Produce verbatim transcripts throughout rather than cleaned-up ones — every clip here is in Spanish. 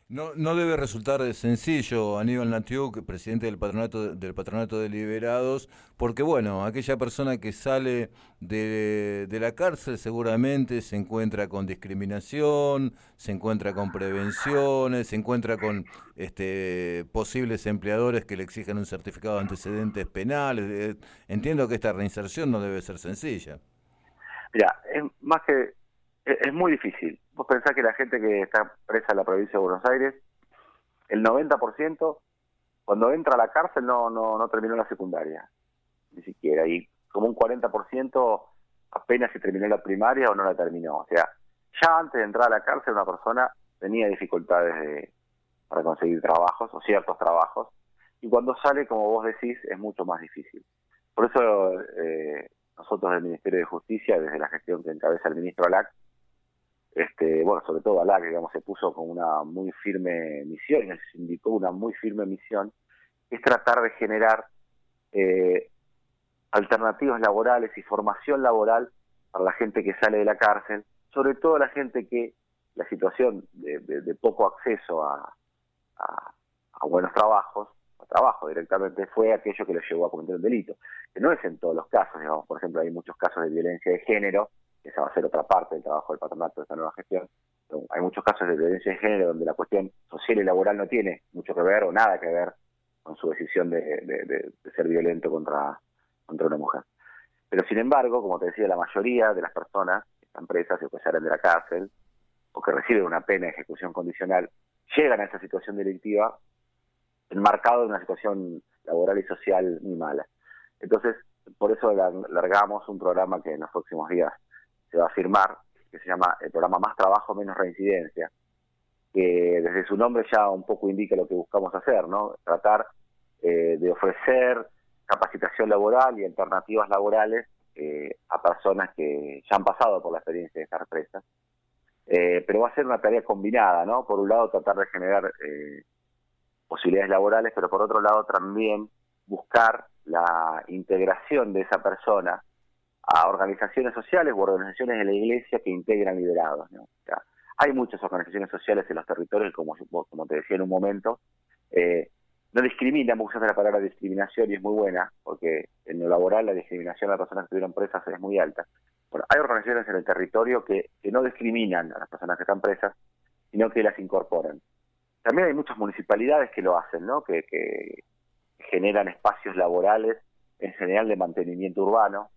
No, no debe resultar sencillo, Aníbal Natiuk, presidente del patronato del patronato de liberados, porque bueno, aquella persona que sale de, de la cárcel seguramente se encuentra con discriminación, se encuentra con prevenciones, se encuentra con este posibles empleadores que le exigen un certificado de antecedentes penales. Eh, Entiendo que esta reinserción no debe ser sencilla. Mira, es más que, es, es muy difícil. Vos pensás que la gente que está presa en la provincia de Buenos Aires, el noventa por ciento cuando entra a la cárcel no, no, no terminó la secundaria, ni siquiera, y como un cuarenta por ciento apenas si terminó la primaria o no la terminó. O sea, ya antes de entrar a la cárcel una persona tenía dificultades de, para conseguir trabajos o ciertos trabajos, y cuando sale, como vos decís, es mucho más difícil. Por eso eh, nosotros del Ministerio de Justicia, desde la gestión que encabeza el ministro Alac, este, bueno, sobre todo Alac, digamos, se puso con una muy firme misión, y nos indicó una muy firme misión, es tratar de generar eh, alternativas laborales y formación laboral para la gente que sale de la cárcel, sobre todo la gente que la situación de, de, de poco acceso a, a, a buenos trabajos, a trabajo directamente, fue aquello que los llevó a cometer un delito. Que no es en todos los casos, digamos, por ejemplo, hay muchos casos de violencia de género, que esa va a ser otra parte del trabajo del patronato de esta nueva gestión. Pero hay muchos casos de violencia de género donde la cuestión social y laboral no tiene mucho que ver o nada que ver con su decisión de, de, de, de ser violento contra, contra una mujer. Pero sin embargo, como te decía, la mayoría de las personas que están presas o que salen de la cárcel o que reciben una pena de ejecución condicional llegan a esa situación delictiva enmarcado en una situación laboral y social muy mala. Entonces, por eso largamos un programa que en los próximos días se va a firmar, que se llama el programa Más Trabajo, Menos Reincidencia, que desde su nombre ya un poco indica lo que buscamos hacer, ¿no? Tratar eh, de ofrecer capacitación laboral y alternativas laborales eh, a personas que ya han pasado por la experiencia de estar presas. Eh, pero va a ser una tarea combinada, ¿no? Por un lado, tratar de generar eh, posibilidades laborales, pero por otro lado también buscar la integración de esa persona a organizaciones sociales u organizaciones de la iglesia que integran liberados, ¿no? O sea, hay muchas organizaciones sociales en los territorios, como, como te decía en un momento, eh, no discriminan, muchas de la palabra discriminación y es muy buena, porque en lo laboral la discriminación a las personas que estuvieron presas es muy alta. Bueno, hay organizaciones en el territorio que, que no discriminan a las personas que están presas, sino que las incorporan. También hay muchas municipalidades que lo hacen, ¿no? Que, que generan espacios laborales, en general de mantenimiento urbano,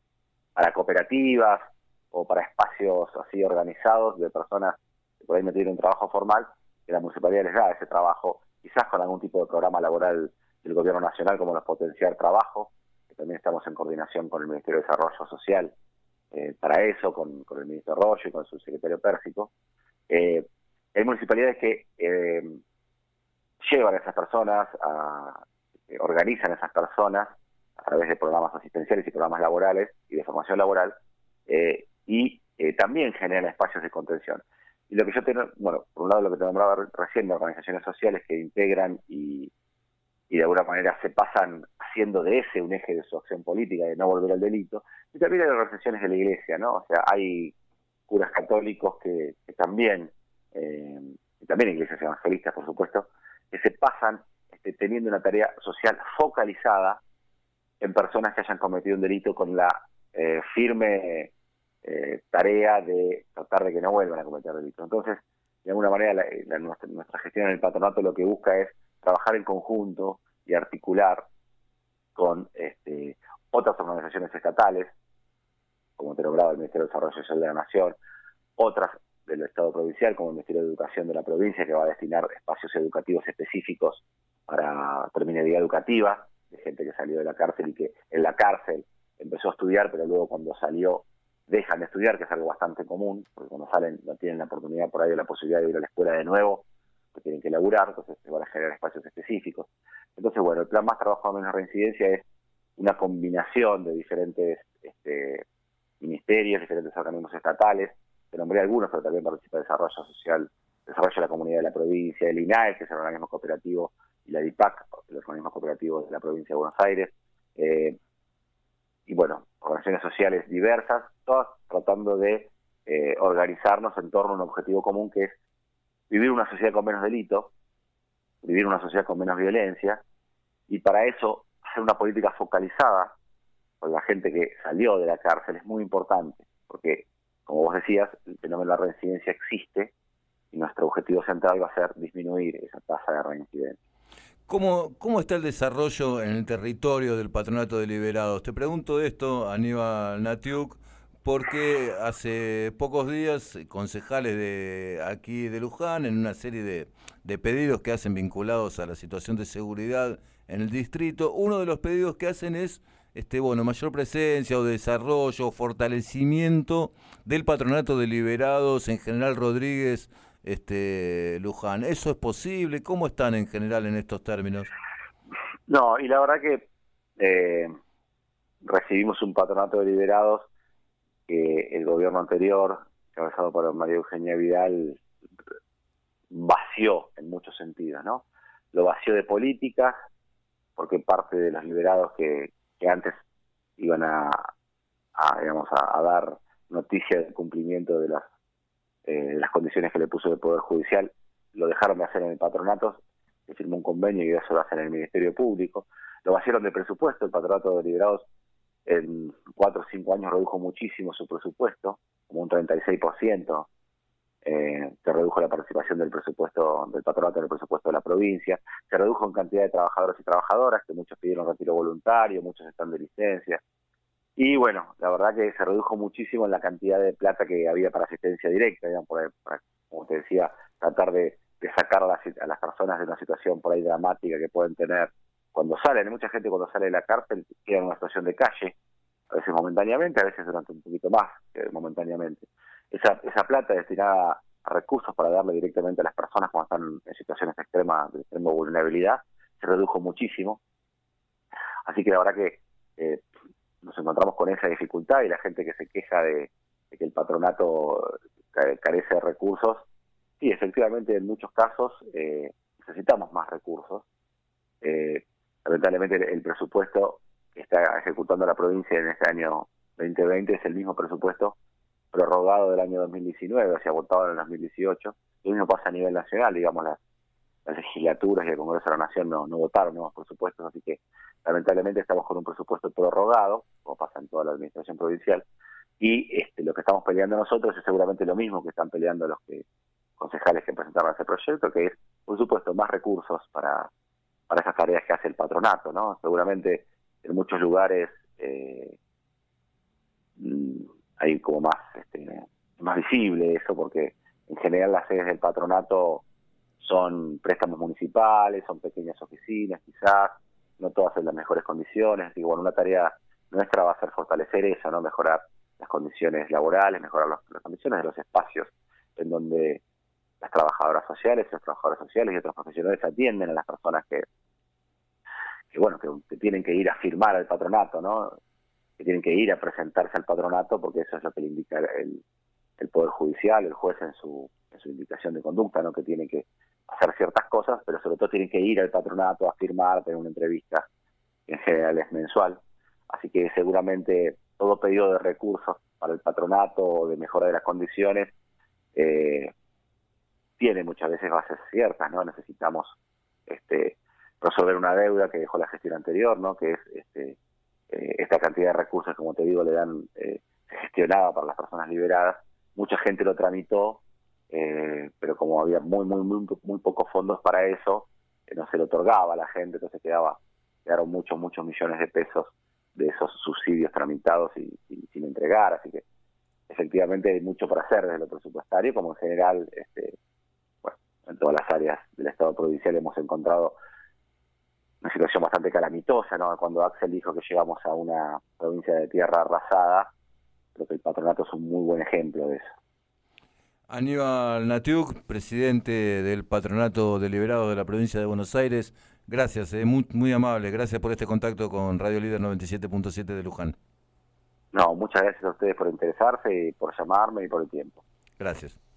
para cooperativas o para espacios así organizados de personas que por ahí no tienen un trabajo formal, que la municipalidad les da ese trabajo, quizás con algún tipo de programa laboral del gobierno nacional, como los Potenciar Trabajo, que también estamos en coordinación con el Ministerio de Desarrollo Social eh, para eso, con, con el ministro Rollo y con su secretario Pérsico. Eh, hay municipalidades que eh, llevan a esas personas, a, eh, organizan a esas personas a través de programas asistenciales y programas laborales y de formación laboral, eh, y eh, también generan espacios de contención. Y lo que yo tengo, bueno, por un lado lo que te nombraba recién, de organizaciones sociales que integran y, y de alguna manera se pasan haciendo de ese un eje de su acción política, de no volver al delito, y también hay organizaciones de la iglesia, ¿no? O sea, hay curas católicos que, que también, eh, y también iglesias evangelistas, por supuesto, que se pasan este, teniendo una tarea social focalizada en personas que hayan cometido un delito con la eh, firme eh, tarea de tratar de que no vuelvan a cometer delitos. Entonces, de alguna manera, la, la, nuestra, nuestra gestión en el patronato lo que busca es trabajar en conjunto y articular con este, otras organizaciones estatales, como te nombraba el Ministerio de Desarrollo Social de la Nación, otras del Estado provincial, como el Ministerio de Educación de la provincia, que va a destinar espacios educativos específicos para terminería educativa, de gente que salió de la cárcel y que en la cárcel empezó a estudiar, pero luego cuando salió dejan de estudiar, que es algo bastante común, porque cuando salen no tienen la oportunidad por ahí o la posibilidad de ir a la escuela de nuevo, que tienen que laburar, entonces se van a generar espacios específicos. Entonces, bueno, el plan Más Trabajo, Menos Reincidencia es una combinación de diferentes este, ministerios, diferentes organismos estatales, te nombré algunos, pero también participa el Desarrollo Social, Desarrollo de la Comunidad de la Provincia, el I N A E, que es el organismo cooperativo, y la D I P A C, el organismo cooperativo de la Provincia de Buenos Aires, eh, y bueno, organizaciones sociales diversas, todas tratando de eh, organizarnos en torno a un objetivo común que es vivir una sociedad con menos delito, vivir una sociedad con menos violencia, y para eso hacer una política focalizada con la gente que salió de la cárcel es muy importante, porque, como vos decías, el fenómeno de la reincidencia existe y nuestro objetivo central va a ser disminuir esa tasa de reincidencia. ¿Cómo, ¿Cómo está el desarrollo en el territorio del Patronato de Liberados? Te pregunto esto, Aníbal Natiuk, porque hace pocos días concejales de aquí de Luján, en una serie de, de pedidos que hacen vinculados a la situación de seguridad en el distrito, uno de los pedidos que hacen es este bueno mayor presencia o desarrollo o fortalecimiento del Patronato de Liberados en General Rodríguez, este Luján. ¿Eso es posible? ¿Cómo están en general en estos términos? No, y la verdad que eh, recibimos un Patronato de Liberados que el gobierno anterior, encabezado por María Eugenia Vidal, vació en muchos sentidos, ¿no? Lo vació de políticas, porque parte de los liberados que, que antes iban a, a digamos, a, a dar noticia del cumplimiento de las Eh, las condiciones que le puso el Poder Judicial, lo dejaron de hacer en el patronato, se firmó un convenio y eso lo hacen en el Ministerio Público, lo vaciaron de presupuesto, el Patronato de Liberados en cuatro o cinco años redujo muchísimo su presupuesto, como un treinta y seis por ciento, eh, se redujo la participación del presupuesto del patronato en el presupuesto de la provincia, se redujo en cantidad de trabajadores y trabajadoras, que muchos pidieron retiro voluntario, muchos están de licencia. Y bueno, la verdad que se redujo muchísimo en la cantidad de plata que había para asistencia directa, digamos, por, para, como te decía, tratar de, de sacar a las, a las personas de una situación por ahí dramática que pueden tener cuando salen. Hay mucha gente cuando sale de la cárcel queda en una situación de calle, a veces momentáneamente, a veces durante un poquito más que momentáneamente. Esa, esa plata destinada a recursos para darle directamente a las personas cuando están en situaciones extremas, de extrema vulnerabilidad, se redujo muchísimo. Así que la verdad que eh, nos encontramos con esa dificultad y la gente que se queja de, de que el patronato carece de recursos, sí, efectivamente en muchos casos eh, necesitamos más recursos. Eh, lamentablemente el, el presupuesto que está ejecutando la provincia en este año veinte veinte es el mismo presupuesto prorrogado del año dos mil diecinueve, o sea, votado en el dos mil dieciocho. Lo mismo pasa a nivel nacional, digamos, las, las legislaturas y el Congreso de la Nación no, no votaron nuevos presupuestos, así que lamentablemente estamos con un presupuesto prorrogado, como pasa en toda la administración provincial, y este, lo que estamos peleando nosotros es seguramente lo mismo que están peleando los que concejales que presentaron ese proyecto, que es, por supuesto, más recursos para, para esas tareas que hace el patronato, ¿no? Seguramente en muchos lugares eh, hay como más, este, más visible eso, porque en general las sedes del patronato son préstamos municipales, son pequeñas oficinas quizás, no todas en las mejores condiciones, así que bueno, una tarea nuestra va a ser fortalecer eso, ¿no? Mejorar las condiciones laborales, mejorar los, las condiciones de los espacios en donde las trabajadoras sociales, los trabajadores sociales y otros profesionales atienden a las personas que, que bueno, que, que tienen que ir a firmar al patronato, ¿no? Que tienen que ir a presentarse al patronato, porque eso es lo que le indica el, el Poder Judicial, el juez en su, en su indicación de conducta, ¿no? Que tienen que hacer ciertas cosas, pero sobre todo tienen que ir al patronato a firmar, tener una entrevista, que en general es mensual. Así que seguramente todo pedido de recursos para el patronato o de mejora de las condiciones eh, tiene muchas veces bases ciertas, ¿no? Necesitamos este, resolver una deuda que dejó la gestión anterior, ¿no? Que es este, eh, esta cantidad de recursos, como te digo, le dan eh, gestionada para las personas liberadas. Mucha gente lo tramitó, eh, pero como había muy, muy, muy, muy pocos fondos para eso, eh, no se le otorgaba a la gente, entonces quedaba, quedaron muchos, muchos millones de pesos de esos subsidios tramitados y, y sin entregar, así que efectivamente hay mucho para hacer desde lo presupuestario, como en general, este, bueno, en todas las áreas del Estado provincial hemos encontrado una situación bastante calamitosa, ¿no? Cuando Axel dijo que llegamos a una provincia de tierra arrasada, creo que el patronato es un muy buen ejemplo de eso. Aníbal Natiuk, presidente del Patronato de Liberados de la provincia de Buenos Aires, gracias, eh, muy, muy amable, gracias por este contacto con Radio Líder noventa y siete punto siete de Luján. No, muchas gracias a ustedes por interesarse y por llamarme y por el tiempo. Gracias.